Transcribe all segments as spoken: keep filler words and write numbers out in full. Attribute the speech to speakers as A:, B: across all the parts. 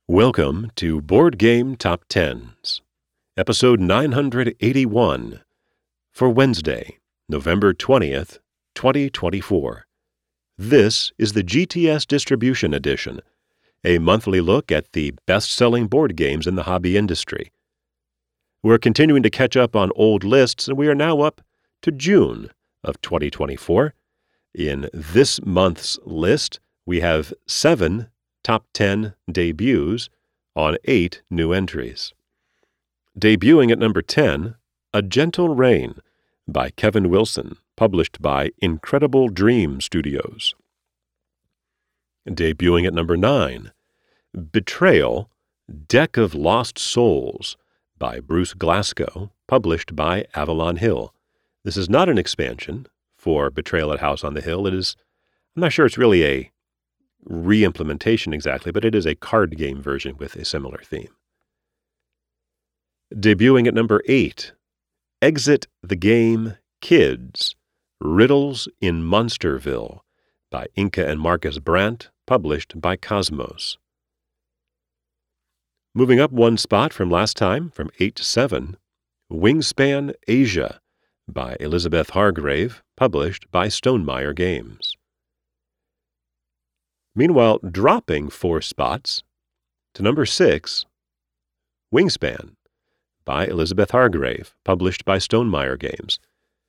A: Welcome to Board Game Top Tens, episode nine hundred eighty-one, for Wednesday, November twentieth, twenty twenty-four. This is the G T S Distribution Edition, a monthly look at the best-selling board games in the hobby industry. We're continuing to catch up on old lists, and we are now up to June of twenty twenty-four. In this month's list, we have seven top ten debuts on eight new entries. Debuting at number ten, A Gentle Rain by Kevin Wilson, published by Incredible Dream Studios. Debuting at number nine, Betrayal, Deck of Lost Souls by Bruce Glasgow, published by Avalon Hill. This is not an expansion for Betrayal at House on the Hill. It is, I'm not sure it's really a re-implementation exactly, but it is a card game version with a similar theme. Debuting at number eight, Exit the Game Kids, Riddles in Monsterville by Inka and Marcus Brandt, published by Cosmos. Moving up one spot from last time, from eight to seven, Wingspan Asia by Elizabeth Hargrave, published by Stonemaier Games. Meanwhile, dropping four spots to number six, Wingspan by Elizabeth Hargrave, published by Stonemaier Games.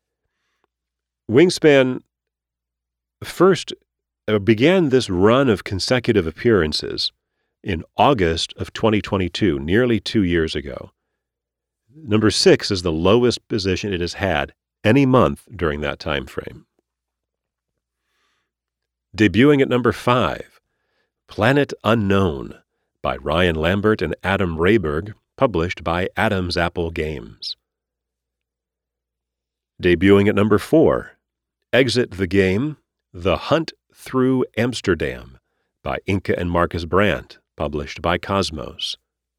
A: Wingspan first uh, began this run of consecutive appearances in August of twenty twenty-two, nearly two years ago. Number six is the lowest position it has had any month during that time frame. Debuting at number five, Planet Unknown by Ryan Lambert and Adam Rayberg, published by Adam's Apple Games. Debuting at number four, Exit the Game, The Hunt Through Amsterdam by Inka and Marcus Brandt, published by Cosmos.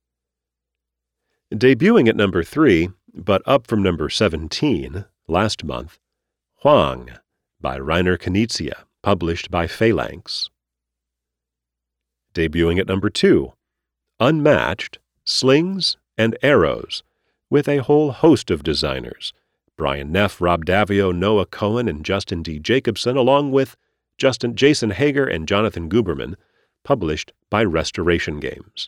A: Debuting at number three, but up from number seventeen last month, Huang by Reiner Knizia, published by Phalanx. Debuting at number two, Unmatched, Slings and Arrows, with a whole host of designers, Brian Neff, Rob Davio, Noah Cohen, and Justin D. Jacobson, along with Justin, Jason Hager and Jonathan Guberman, published by Restoration Games.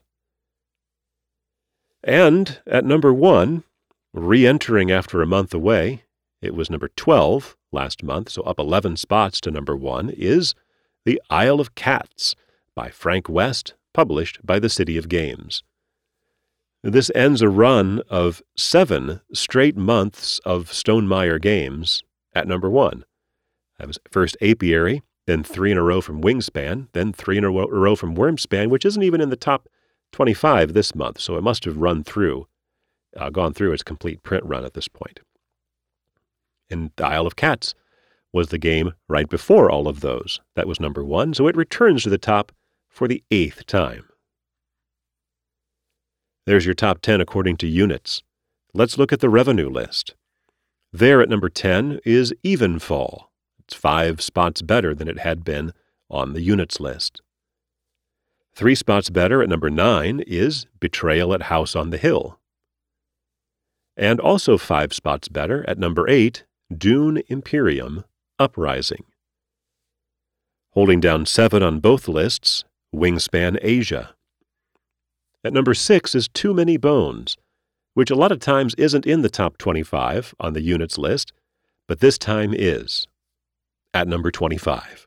A: And at number one, re-entering after a month away, it was number twelve last month, so up eleven spots to number one, is The Isle of Cats by Frank West, published by the City of Games. This ends a run of seven straight months of Stonemaier Games at number one. That was first Apiary, then three in a row from Wingspan, then three in a row from Wormspan, which isn't even in the top twenty-five this month, so it must have run through, uh, gone through its complete print run at this point. And The Isle of Cats was the game right before all of those. That was number one, so it returns to the top for the eighth time. There's your top ten according to units. Let's look at the revenue list. There at number ten is Evenfall. It's five spots better than it had been on the units list. Three spots better at number nine is Betrayal at House on the Hill. And also five spots better at number eight, Dune Imperium Uprising. Holding down seven on both lists, Wingspan Asia. At number six is Too Many Bones, which a lot of times isn't in the top twenty-five on the units list, but this time is, at number twenty-five.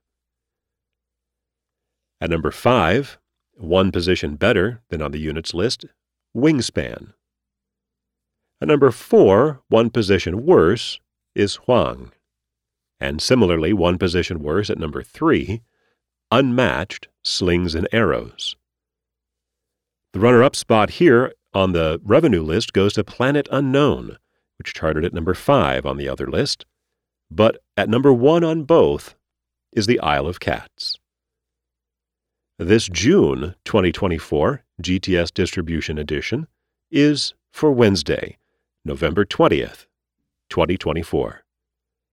A: At number five, one position better than on the units list, Wingspan. At number four, one position worse, is Huang. And similarly, one position worse at number three, Unmatched, Slings and Arrows. The runner-up spot here on the revenue list goes to Planet Unknown, which charted at number five on the other list, but at number one on both is The Isle of Cats. This June twenty twenty-four G T S Distribution Edition is for Wednesday, November twentieth, twenty twenty-four.